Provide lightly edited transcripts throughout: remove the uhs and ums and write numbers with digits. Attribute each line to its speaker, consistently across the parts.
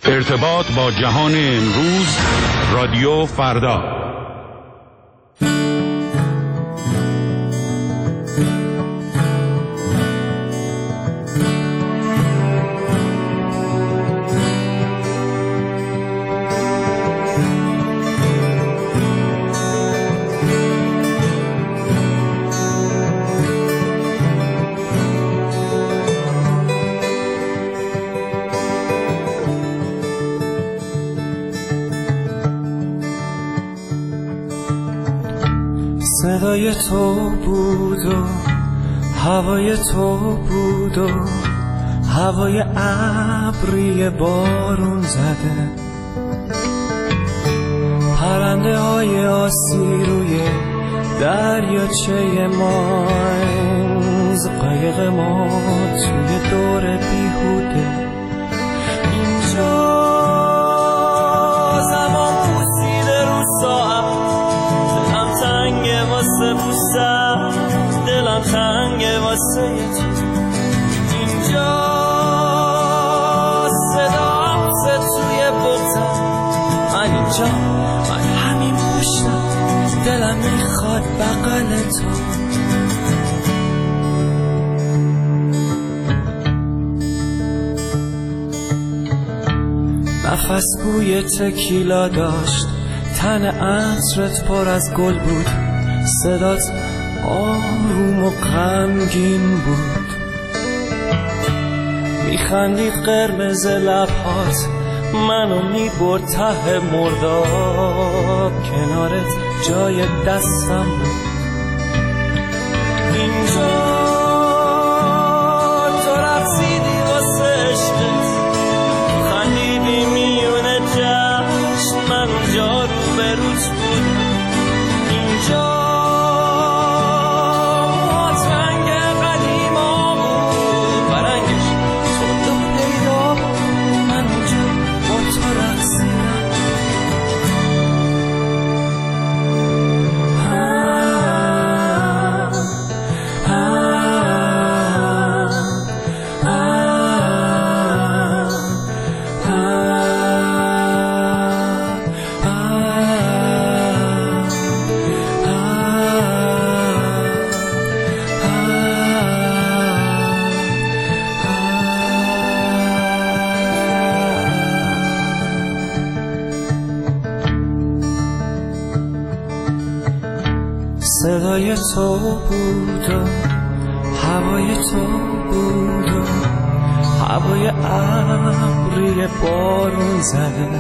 Speaker 1: ارتباط با جهان امروز، رادیو فردا.
Speaker 2: صدای تو بود و هوای تو بود و هوای ابری بارون زده، پرنده های آسی روی دریاچه ماینز، قایق ما توی دور بیهوده. اینجا زمان پوسیده رو ساعت، دلم تنگه واسه پوستم، دلم تنگه واسه اینجا صدا توی بغزم، من اینجا، من همین پشتم، دلم میخواد بغل تو. نفس بوی تکیلا داشت، تن عطرت پر از گل بود، صدات آروم و غمگین بود، میخندید قرمز لبهات، منو میبرد ته مرداب، کنارت جای دستم بود. اینجا تو رقصیدی واسه عشقت، خندیدی میونه جشن، من اونجا رو به روت بود. اینجا رنگ قدیما بود و رنگش تو پیدا بود، من اونجا با تو رقصیدم. صدای تو بود و هوای تو بود و هوای ابری بارون زده،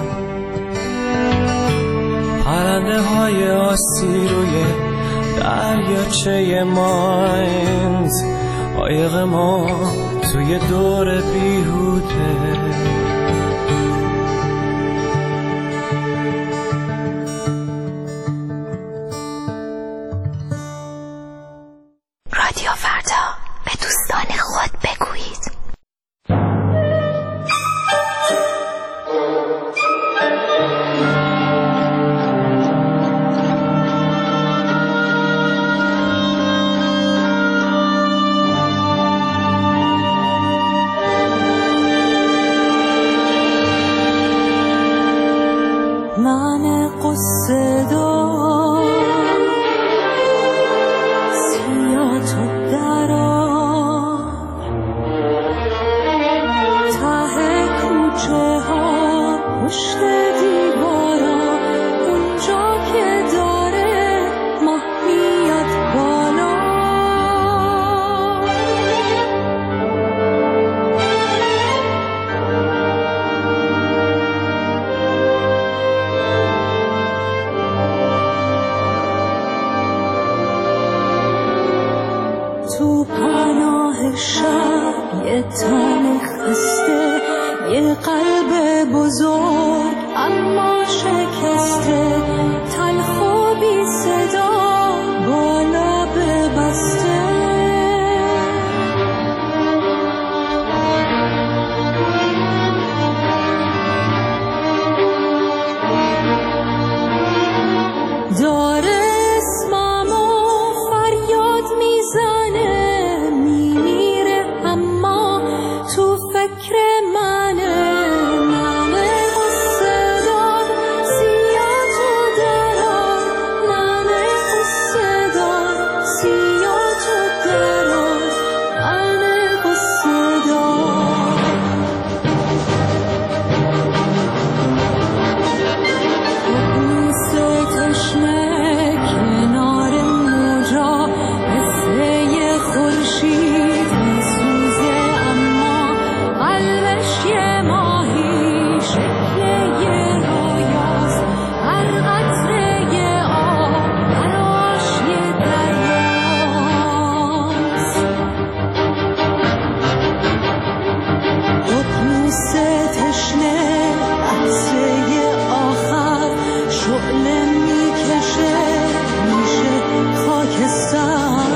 Speaker 2: پرنده های آسی روی دریاچه ماینز، قایق ما توی دور بیهوده.
Speaker 3: رادیو فردا، به دوستان خود بگویید.
Speaker 4: من قصه دار سیا تو درار، ته کوچه ها پشت دیوارا، اونجا که داره ماه میاد بالا. تو پناه شب یه تن خسته، یه قلب بزرگ اما شکسته، تلخ و بی صدا با لب بسته. داره اسممو فریاد میزنه، میمیره اما تو فکر منه، منه تشنه عطسه آخر شعله میکشه میشه خاکستر.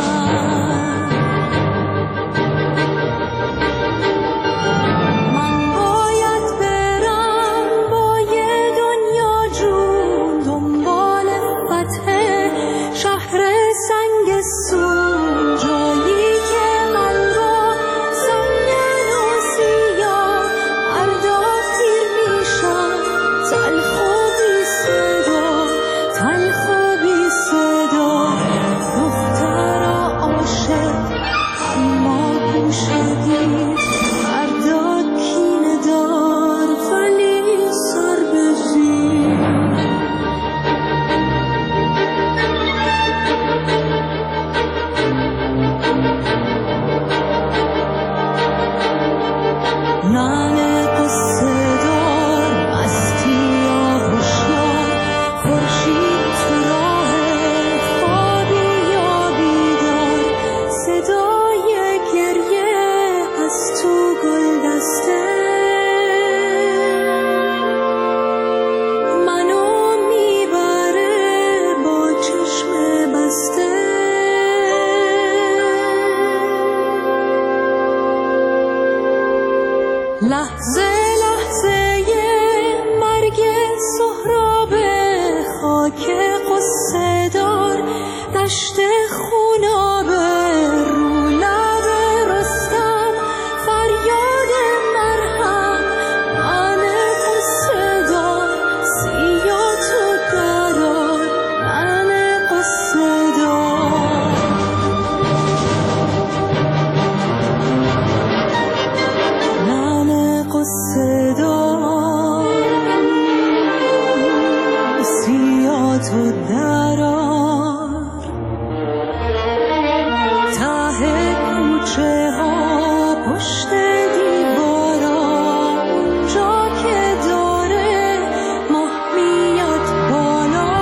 Speaker 4: من باید برم با یه دنیا جون دنبال فتح شهر سنگستون، جایی که قلبا سنگن و سیاه فردا تیر میشن، تلخ و بی صدا، تلخ و بی صدا. دخترا عاشق اما گوشدی، فردا کینه دار ولی سر به زیر. نعل قصه دار مستی یا هوشیار، خورشید تو راه خوابی یا بیدار، صدای گریه از تو گلدسته منو میبره با چشم بسته. لحظه لحظه مرگ سهراب خاک قصه دار، دشت خوناب رو لب رستم، فریاد مرهم من قصه دار، سیا تو درار من قصه دار. من قصه دار سیا تو درار، ته کوچه ها پشت دیوارا، اونجا که داره ماه میاد بالا.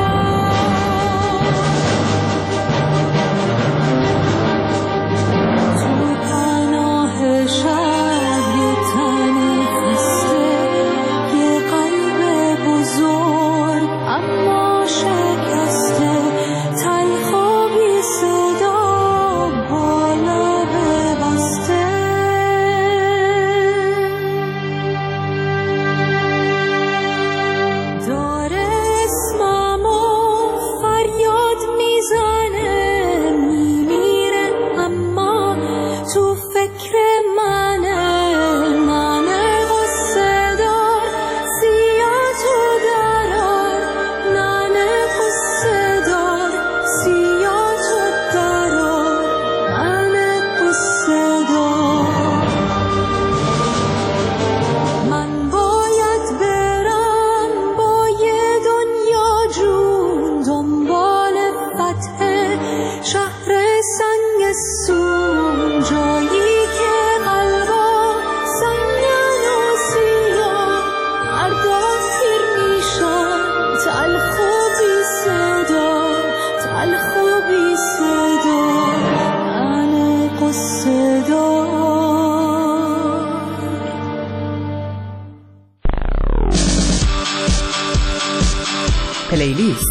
Speaker 4: تو پناه شهر یه تن خسته، یه قلب بزرگ اما شکسته، تلخ و بی صدا با لب بسته. داره اسممو فریاد میزنه، میمیره اما تو فکر منه. من قصه دار سیا تو درار، من قصه دار سیا تو درار، من قصه دار. من باید برم با یه دنیا جون دنبال فتح شهر سنگستون، جایی که قلبا سنگن و سیاه فردا تیر میشن، تلخ و بی صدا، تلخ و بی صدا. من قصه دار.
Speaker 5: پلیلیست.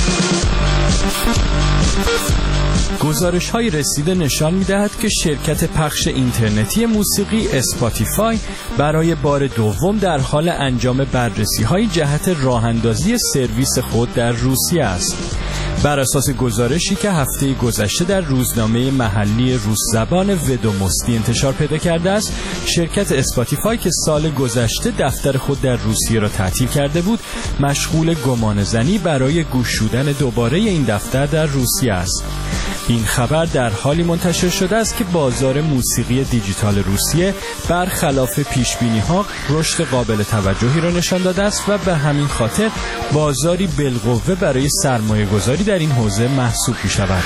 Speaker 2: گزارش‌های رسیده نشان می‌دهد که شرکت پخش اینترنتی موسیقی اسپاتیفای برای بار دوم در حال انجام بررسی‌های جهت راه‌اندازی سرویس خود در روسیه است. بر اساس گزارشی که هفته گذشته در روزنامه محلی روس زبان ودوموستی انتشار پیدا کرده است، شرکت اسپاتیفای که سال گذشته دفتر خود در روسیه را تعطیل کرده بود، مشغول گمانه‌زنی برای گشودن دوباره این دفتر در روسیه است. این خبر در حالی منتشر شده است که بازار موسیقی دیجیتال روسیه برخلاف پیشبینی‌ها رشد قابل توجهی را نشان داده است و به همین خاطر بازاری بالقوه برای سرمایه‌گذاری در این حوزه محسوب می‌شود.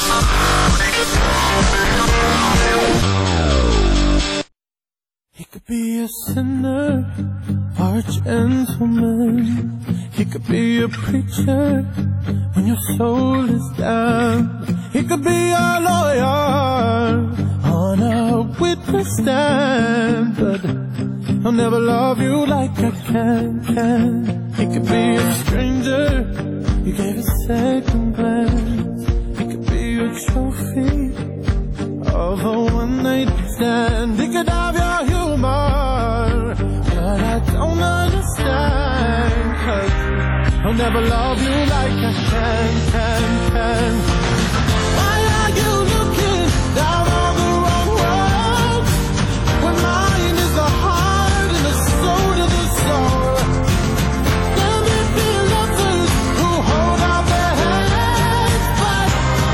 Speaker 6: He could be a sinner or a gentleman. He could be a preacher when your soul is down. He could be a lawyer on a witness stand. But I'll never love you like I can. He could be a stranger, you gave a second glance. He could be a trophy of a one-night stand. He could have your humor, but I don't understand, 'cause I'll never love you like I can. Why are you looking down on the wrong road when mine is the heart and the soul to the soul? There may be lovers who hold out their hands, but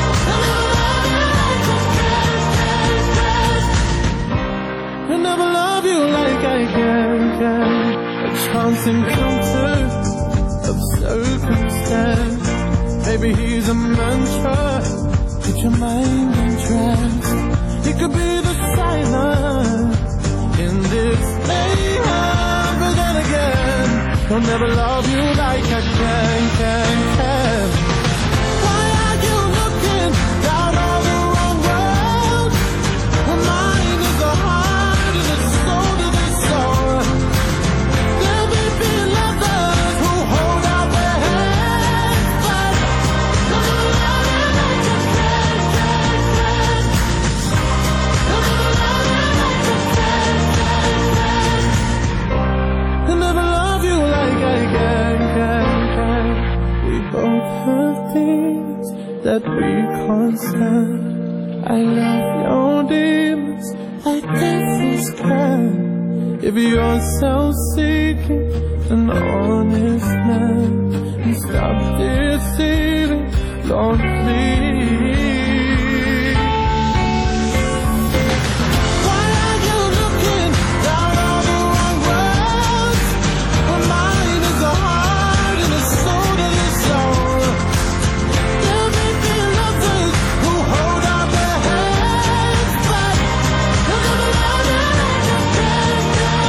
Speaker 6: I'll never love you like I can. A chance encounter of circumstance. Maybe he's a mantra, put your mind in trance. He could be the silence in this mayhem. But then again, I'll never love you like I can. Why are you looking down on the wrong road when mine is the heart and the soul to the soul? There may be lovers who hold out their hands, but I'll never love you like I can. I'll never love you like I can. I'll never love you like I can. We both have things that we can't stand. I love your demons like devils can. If you're self-seeking, an honest man, and stop deceiving, Lord, please. Why are you looking down on the wrong road when mine is the heart and the soul to the soul? There may be lovers who hold out their hands, but I'll never love you like I can.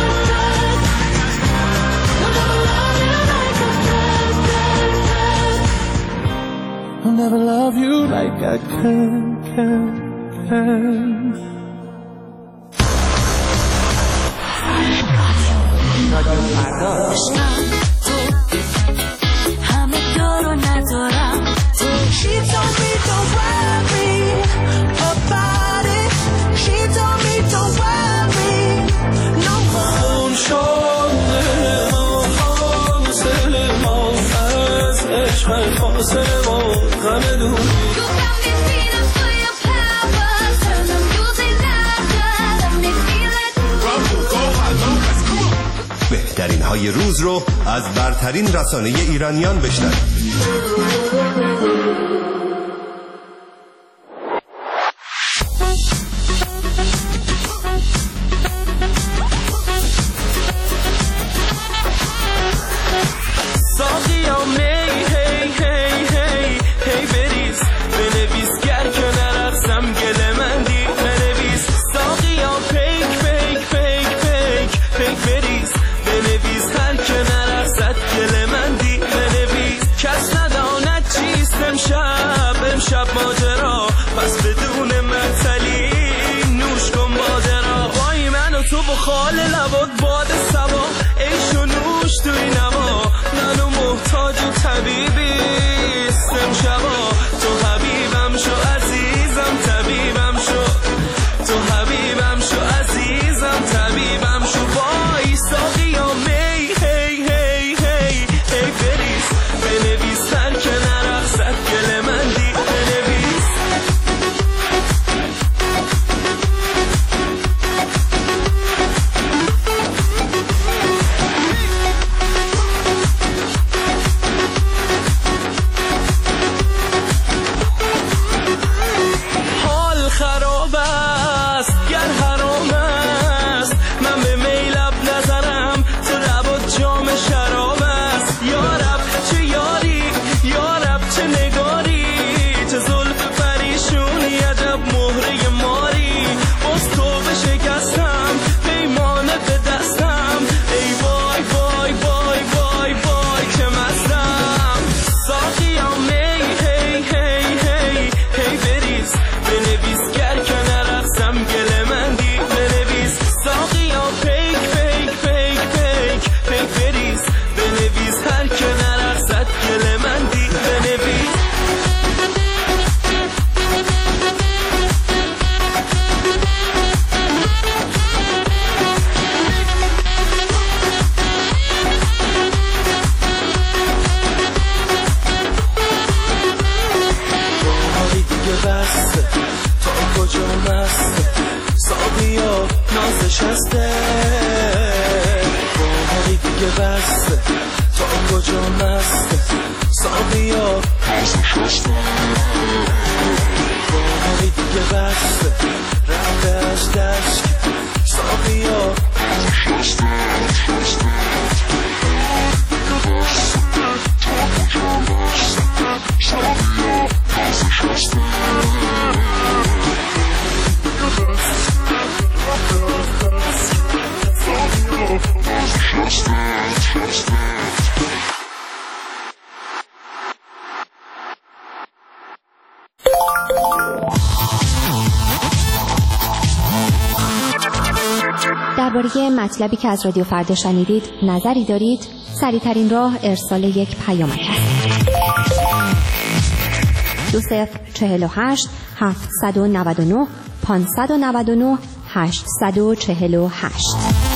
Speaker 6: I'll never love you like I can. I'll never love you like I can.
Speaker 4: همه دارو ندارم تو. She told me don't worry about it. She told me don't worry no more.
Speaker 7: بهترین های روز رو از برترین رسانه ایرانیان بشنوید.
Speaker 8: امشب ماجرا پس بدون معطلی نوش کن ماجرا. وای من و تو با خال لبات باد سبا عیش و نوش توی نما. منو محتاج طبیبی استم شبا. تو حبیبم شو عزیزم طبیبم شو. تو حبیبم شو عزیزم طبیبم شو. وای ساقی یا می هی هی هی هی بریز بنویس هر که نرقصد گل من دی بنویس. دیگه بسته تا کجا مسته ساقیا باقی دیگه بسته رفته از دشت ساقیا
Speaker 3: درباره مطلبی که از رادیو فردا شنیدید نظری دارید؟ سریع‌ترین راه ارسال یک پیامک است. 2048 799 599 848.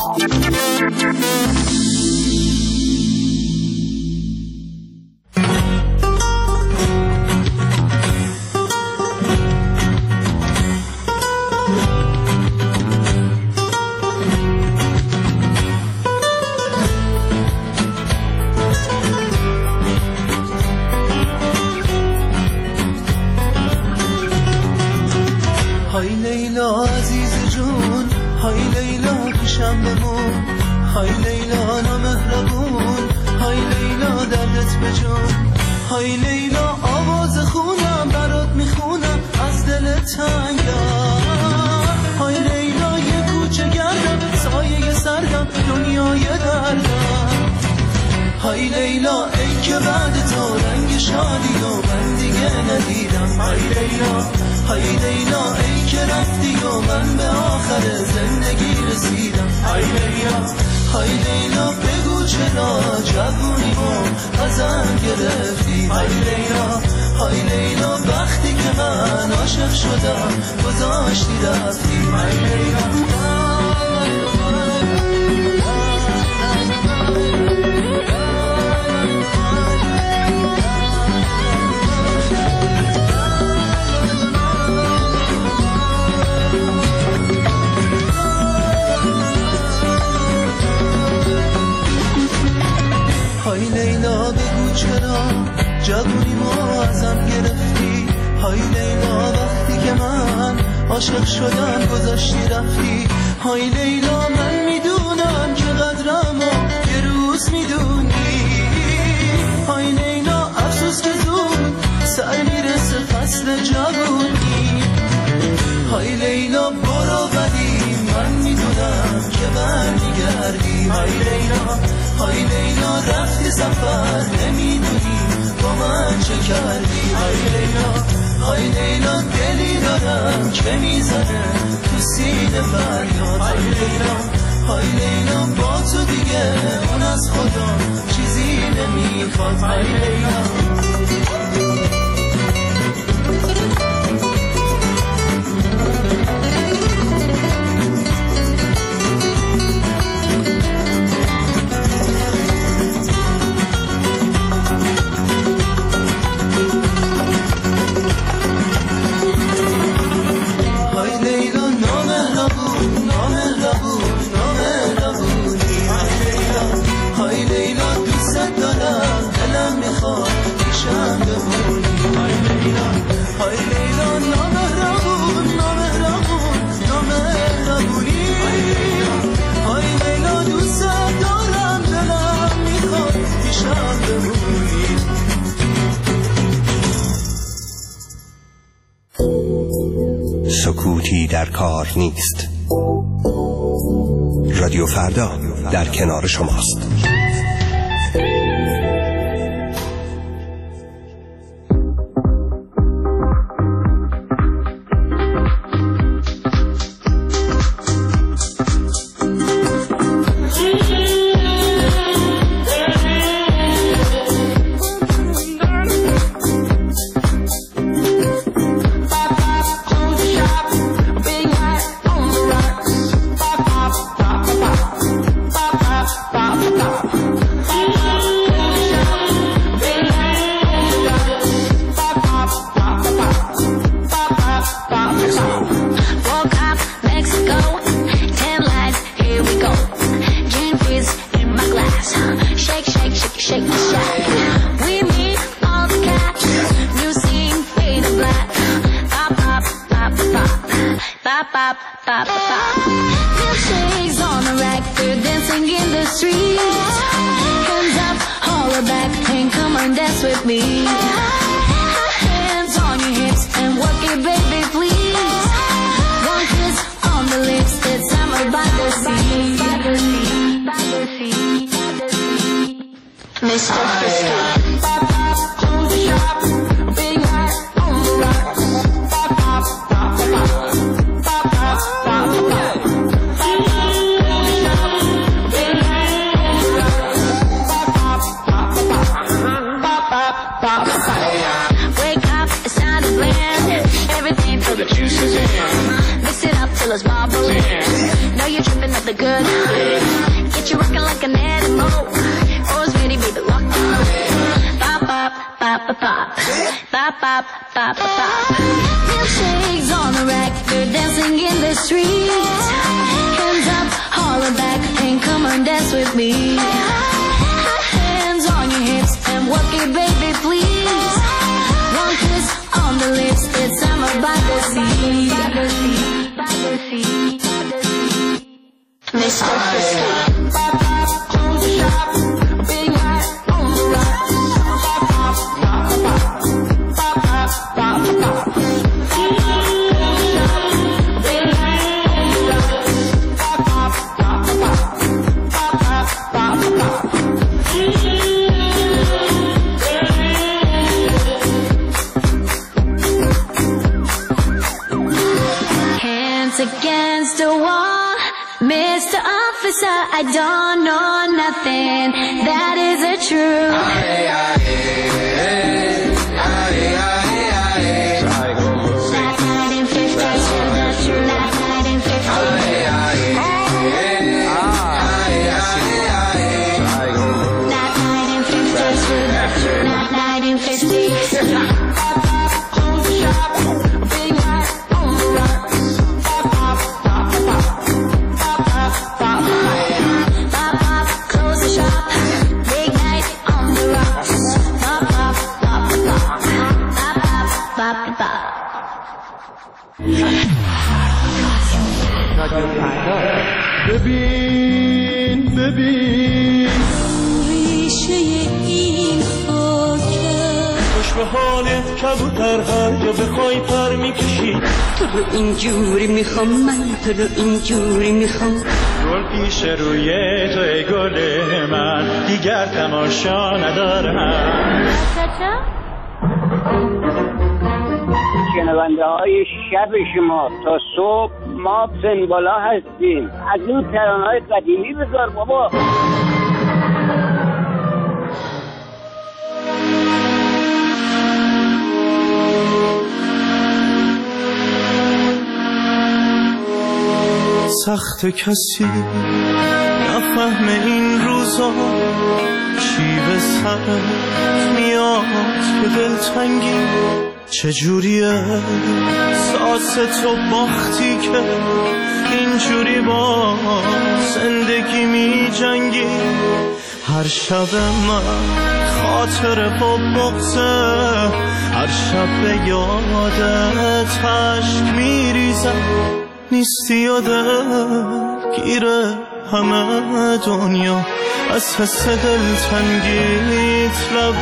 Speaker 8: های لیلا عزیز جون، های لیلا پیشم بمون، های لیلا نامهربون، های لیلا دردت بجون، های لیلا آواز خونم برات میخونم از دل تنگم، های لیلا یه کوچه گردم سایه سردم دنیای دردم، های لیلا ای که بعد تو رنگ شادی و من دیگه ندیدم، های لیلا های لیلا ای که رفتی و من به آخر زندگی رسیدم، های لیلا های لیلا بگو چرا جوونیمو ازم گرفتی، های لیلا های لیلا وقتی که من عاشق شدم گذاشتی رفتی، های لیلا های لیلا بگو چرا جوونیمو ازم گرفتی، های لیلا وقتی که من عاشق شدم گذاشتی رفتی، های لیلا من میدونم که قدرمو یه روز میدونی، های لیلا افسوس که زود سر میرسه فصل جوونی، های لیلا برو ولی من میدونم که برمیگردی، های لیلا های لیلا رفتی سفر نمیدونی با من چه کردی، های لیلا های لیلا دلی دارم که میزنه تو سینه فریاد، های لیلا های لیلا با تو دیگه اون از خدا چیزی نمیخواد، های لیلا
Speaker 7: سکوتی در کار نیست. رادیو فردا در کنار شماست.
Speaker 4: with me. Hands on your hips and work it, baby, please. One kiss on the lips, it's summer by the sea. Mr. Frisky. Close the shop, big night on the rocks. Wake up, it's time to blend. Everything till the juice is in. Mix it up till it's bubbling. Know you're tripping up the good. Get you rocking like an animal. Always ready, baby, lock on. Pop, pop, pop, pop, pop. Pop, pop, pop, pop, pop. Milkshakes on the rack, you're dancing in the streets. Hands up, holler back, and come on, dance with me. Hands on your hips and work it, baby, please. One kiss on the lips, it's summer by the sea. Mr. Frisky. Close the shop, big night on the rocks. Hands against the wall, Mr. Officer, I don't know nothing that isn't true. That night in 52, the true. That night in 52. That night in 52, the true. That night in 50. Close the shop, big night on the rocks. Pop, pop, close the shop, big night on the rocks. Pop, pop, pop, pop, pop, pop, pop, pop.
Speaker 6: ببین ببین
Speaker 4: ریشه این خاکه
Speaker 8: خوش به حالت کبوتر هر جا بخوای پر میکشی.
Speaker 5: تو رو اینجوری میخوام، من تو رو اینجوری میخوام.
Speaker 8: گل پیش روی تو ای گل من، دیگر تماشا ندارم.
Speaker 9: شنونده های شب شما تا صبح ما پنبالا هستیم. از اون ترانه‌های قدیمی بذار بابا.
Speaker 8: سخت کسی نفهم این روزا، چی به سرت میاد که دلتنگی چجوریه. ساس تو باختی که اینجوری با زندگی می جنگی. هر شب من خاطر با بغضه، هر شب به یادت عشق می ریزم. نیستی یاده گیره همه دنیا، از حس دلتنگیت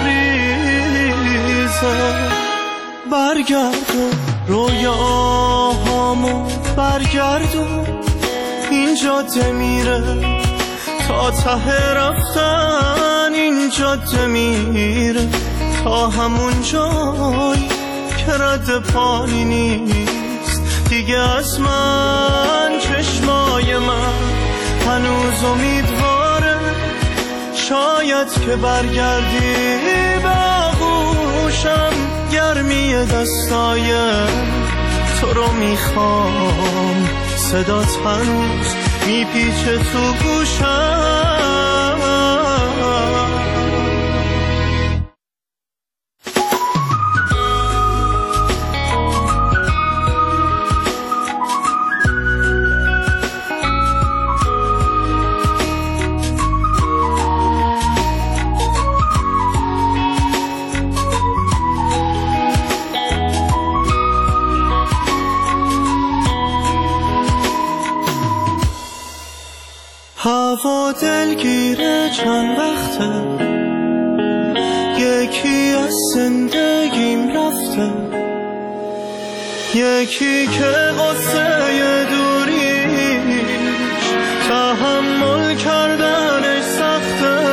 Speaker 8: لبریزه. برگردون رویاهامو برگردون، این جاده میره تا ته رفتن. این جاده میره تا همون جایی که رد پایی نیست دیگه از من. چشمای من هنوز امیدواره، شاید که برگردی به آغوشم. گرمی دستای تو رو میخوام، صدات هنوز میپیچه تو گوشم. هوا دلگیره چند وقته، یکی از
Speaker 6: گفته، یکی که قصه دوریش تحمل کردنش سخته،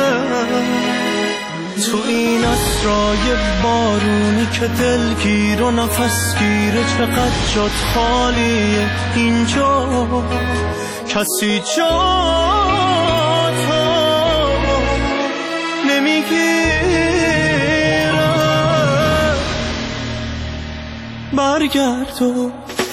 Speaker 6: تو این اسرای بارونی که دلگیر و نفسگیره چقدر جات خالیه اینجا، کسی جاتو نمیگیره. برگرد و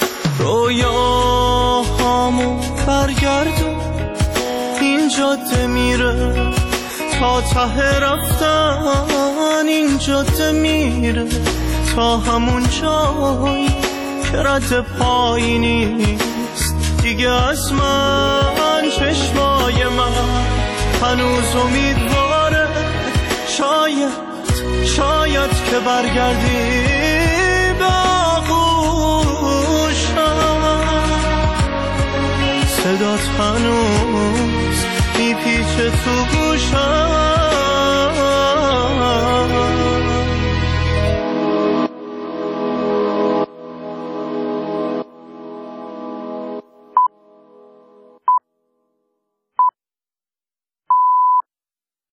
Speaker 6: رویاهامو برگرد، این جاده میره تا ته رفتن، این جاده میره تا همون جایی که رد پایی نیست دیگه از من. چشمای من هنوز امیدواره، شاید که برگردی به آغوشم، صدات هنوز میپیچه تو گوشم.